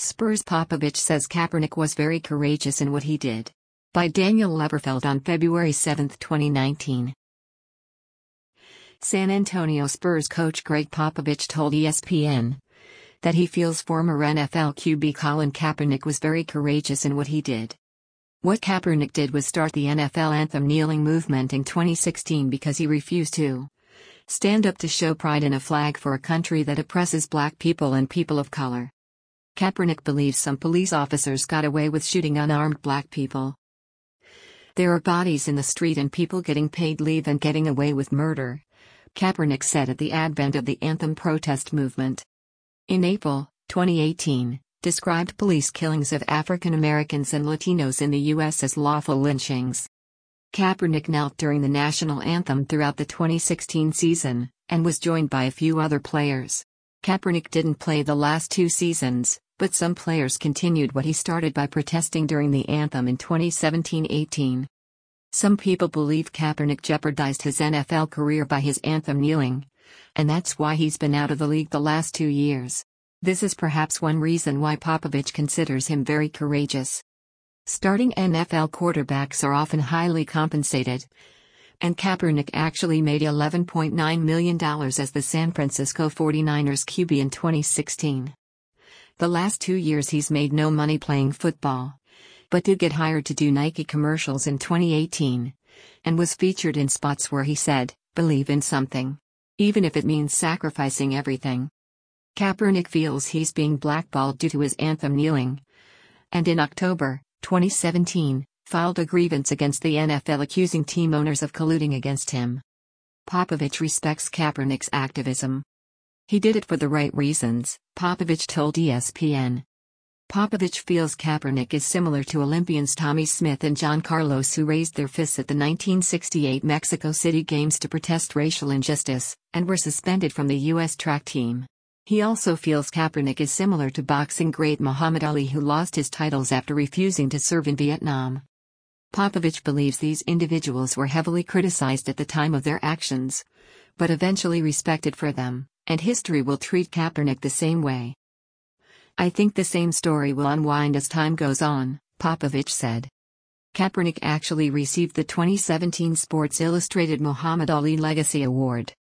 Spurs Popovich says Kaepernick was very courageous in what he did. By Daniel Leverfeld on February 7, 2019. San Antonio Spurs coach Greg Popovich told ESPN that he feels former NFL QB Colin Kaepernick was very courageous in what he did. What Kaepernick did was start the NFL anthem kneeling movement in 2016 because he refused to stand up to show pride in a flag for a country that oppresses black people and people of color. Kaepernick believes some police officers got away with shooting unarmed black people. There are bodies in the street and people getting paid leave and getting away with murder, Kaepernick said at the advent of the anthem protest movement. In April 2018, described police killings of African Americans and Latinos in the U.S. as lawful lynchings. Kaepernick knelt during the national anthem throughout the 2016 season, and was joined by a few other players. Kaepernick didn't play the last 2 seasons, but some players continued what he started by protesting during the anthem in 2017-18. Some people believe Kaepernick jeopardized his NFL career by his anthem kneeling, and that's why he's been out of the league the last 2 years. This is perhaps one reason why Popovich considers him very courageous. Starting NFL quarterbacks are often highly compensated, and Kaepernick actually made $11.9 million as the San Francisco 49ers QB in 2016. The last 2 years he's made no money playing football, but did get hired to do Nike commercials in 2018, and was featured in spots where he said, "Believe in something, even if it means sacrificing everything." Kaepernick feels he's being blackballed due to his anthem kneeling, and in October 2017, filed a grievance against the NFL accusing team owners of colluding against him. Popovich respects Kaepernick's activism. He did it for the right reasons, Popovich told ESPN. Popovich feels Kaepernick is similar to Olympians Tommie Smith and John Carlos, who raised their fists at the 1968 Mexico City Games to protest racial injustice, and were suspended from the U.S. track team. He also feels Kaepernick is similar to boxing great Muhammad Ali, who lost his titles after refusing to serve in Vietnam. Popovich believes these individuals were heavily criticized at the time of their actions, but eventually respected for them, and history will treat Kaepernick the same way. "I think the same story will unwind as time goes on," Popovich said. Kaepernick actually received the 2017 Sports Illustrated Muhammad Ali Legacy Award.